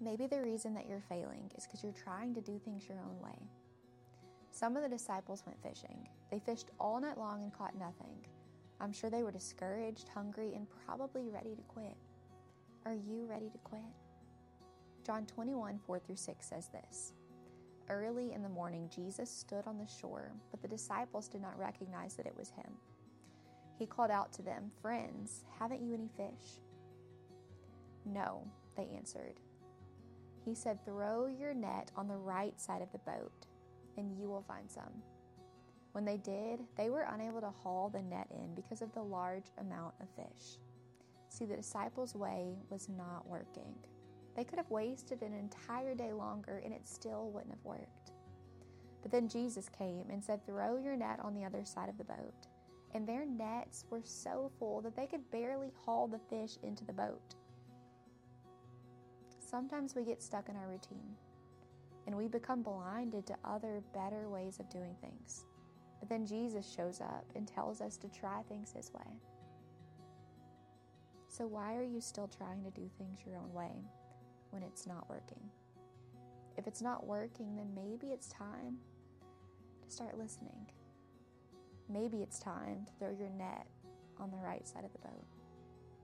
Maybe the reason that you're failing is because you're trying to do things your own way. Some of the disciples went fishing. They fished all night long and caught nothing. I'm sure they were discouraged, hungry, and probably ready to quit. Are you ready to quit? John 21, 4-6 says this. Early in the morning, Jesus stood on the shore, but the disciples did not recognize that it was him. He called out to them, "Friends, haven't you any fish?" "No," they answered. He said, "Throw your net on the right side of the boat, and you will find some." When they did, they were unable to haul the net in because of the large amount of fish. See, the disciples' way was not working. They could have wasted an entire day longer, and it still wouldn't have worked. But then Jesus came and said, "Throw your net on the other side of the boat." And their nets were so full that they could barely haul the fish into the boat. Sometimes we get stuck in our routine, and we become blinded to other, better ways of doing things. But then Jesus shows up and tells us to try things his way. So why are you still trying to do things your own way when it's not working? If it's not working, then maybe it's time to start listening. Maybe it's time to throw your net on the right side of the boat.